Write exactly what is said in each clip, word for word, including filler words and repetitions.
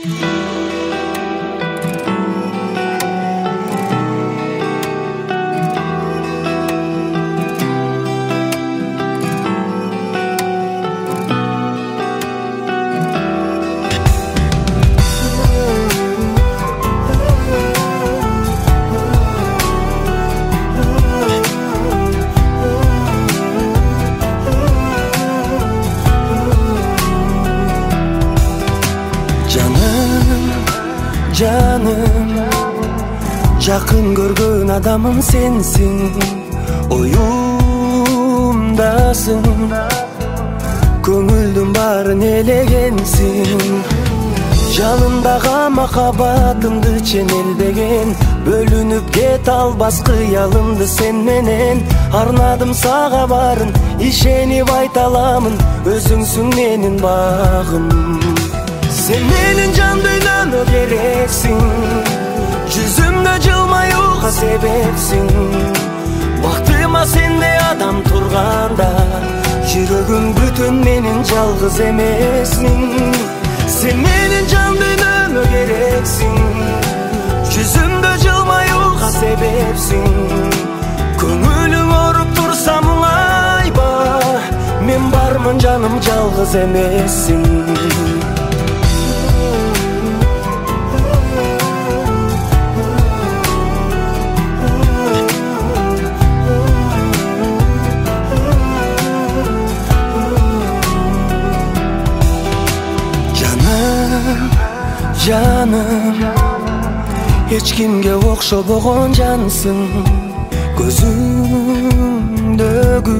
Canım, жақын көргөн адамым сенсің, оюмдасың, көңілдің барын елегенсің. Жалындага махаббатымды ченелбеген, бөлүнүп кете албас кыялымды сен менен. Арнадым сага барын, ишенип айта аламын, өзүңсүң менин багым. Sen menin can dünümü gereksin, yüzümde жылмаюга себепсиң. Бактыма сенде адам турганда, жүрөгүм бүтүн менин жалгыз эмесмин. Sen menin can dünümü gereksin, yüzümde жылмаюга себепсиң. Көңүлүң оруп турса мұңайба, мен бармын жаным жалгыз эмессиң. Canım, hiç kimge okşobogон jansың, көзүңдөгү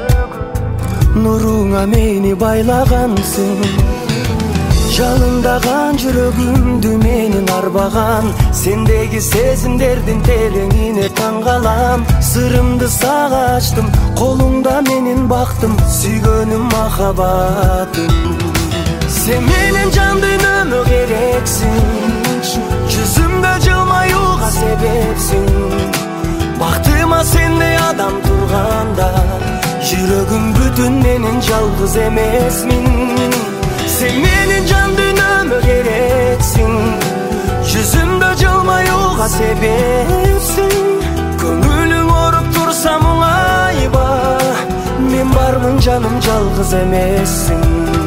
нуруңа мени байлagansың. Жалындаган жүрөгүмдү менин арбаган, сендеги сезимдердин тереңине таң калам. Сырымды сага ачтым, колуңда менин бактым, сүйгөнүм махаббатым. Sen menin can dünümü gereksin, yüzümde жылмаюга себепсиң. Бактыма сенде адам турганда, жүрөгүм бүтүн менин жалгыз эмесмин. Sen menin can dünümü gereksin, yüzümde жылмаюга себепсиң. Көңүлүң оруп турса мұңайба, мен бармын жаным жалгыз эмессиң.